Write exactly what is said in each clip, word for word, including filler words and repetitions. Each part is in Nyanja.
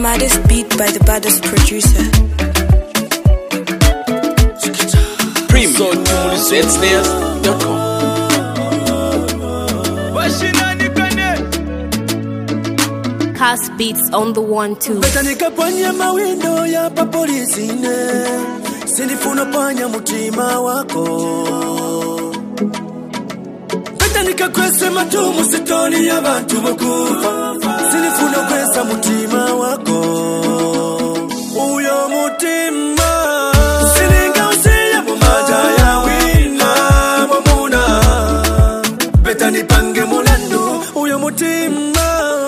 Maddest beat by the baddest producer. Premium. So to the sweatstairs dot com. Cast beats on the one two. Beta nikapanya mawindo ya pa polisi ne, sinifuna panya mutima wako. Beta nikakwese matumu sitoni ya bantu bakufa, sinifuna kwesa mutima wako. Uyo mutima sininga usiya mumaja ya wina wamuna. Beta nipange mulandu uyo mutima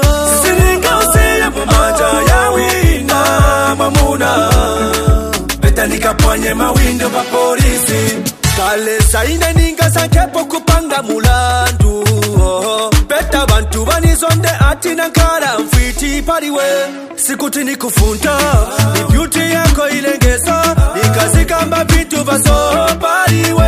maja ya wina mamuna. Beta nikapanye mawindo pa polisi. Kale saine ninga sankepo kupanga mulandu. Beta bantu banizonde ati nankara mfiti pariwe. Sikuti nikufunta, ni beauty yako ilengeza. Nikazikamba vitu vaso pariwe.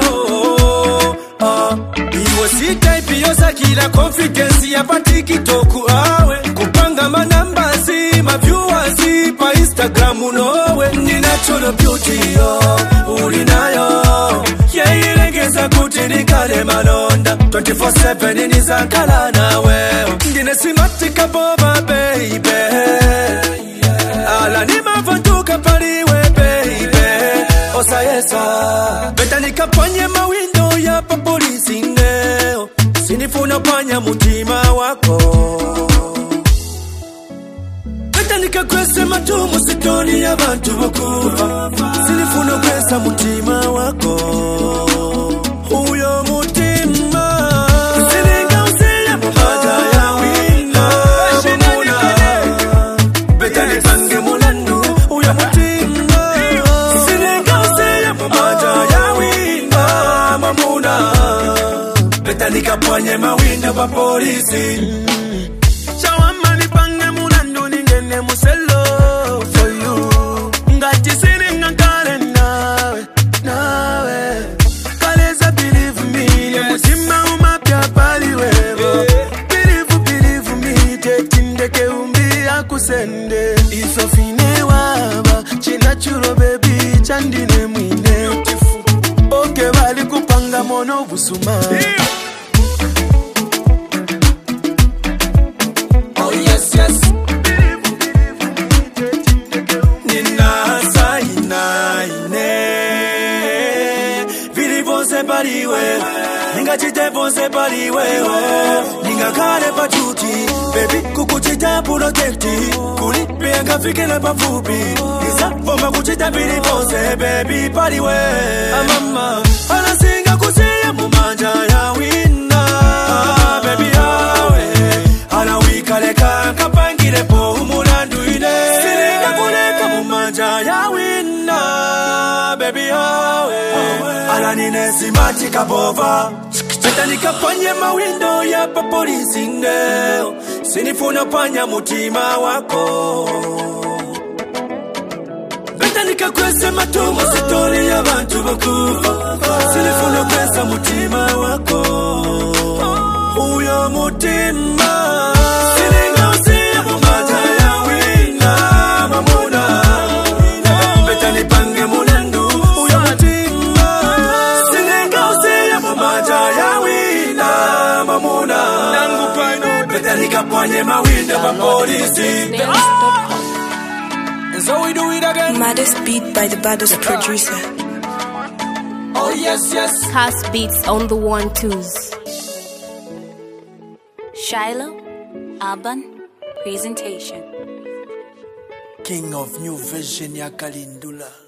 Iwe si type yosa kila confidence ya pati kitoku awe. Kupanga manamba si maviewers si pa Instagram unowe. Ninacholo beauty yo ulinayo. Yeah ilengeza kuti nikale malonda twenty-four seven nizakala nawe. Ndine simatika boba baby. Ala ni mavantuka paliwe baby. Osa yesa beta nikapanye mawindo ya pa polisi neo. Sinifuna panya mutima wako. Beta nikakwese matumu sitoni ya bantu bakufa, sinifuna kwesa mutima wako. Uyo mutima sininga usiya mumaja ya wina mamuna. Beta nipange mulandu uyo mutima sininga usiya mumaja ya wina mamuna. Beta nikapanye mawindo pa polisi. Shawama nipange mulandu ningene muselo for you. Ngati sininga kale nawe, nawe. Kaleza believe me, ne mutima umapya paliwevo. Believe, believe me, tetindeke umbi akusende. Isofine waba, chinachuro baby, chandine mwine. Oke bali kupanga mono busuma. Oh yes, yes. Nina saina ine. Vili vonse paliwe, ninga chite vonse paliwe. Ninga kare pa chuti, baby kukuchita protecti. Kuli pia kafike na pafupi. Nisa foma kuchita vili vonse baby paliwe. Amama, anasinga kusiya mumanja ya wina. Baby hawe, anawikaleka kapangile po umulandu ine. Sininga kuleka mumanja ya wina. Baby hawe, alanine simati kabova. Beta nikapanye mawindo ya pa polisi neo. Sinifuna panya mutima wako. Beta nikakwese matumu sitoni ya bantu bakufa, sinifuna kwesa mutima wako. Uyo mutima sininga usiya mumaja ya wina mamuna. Beta nipange mulandu uyo mutima sininga usiya mumaja ya wina mamuna. Beta nikapanye mawindo pa polisi. And so we do it again. Maddest beat by the baddest producer. Oh yes, yes. Cast beats on the one twos. Shiloh Urban Presentation. King of New Vision ya Kalindula.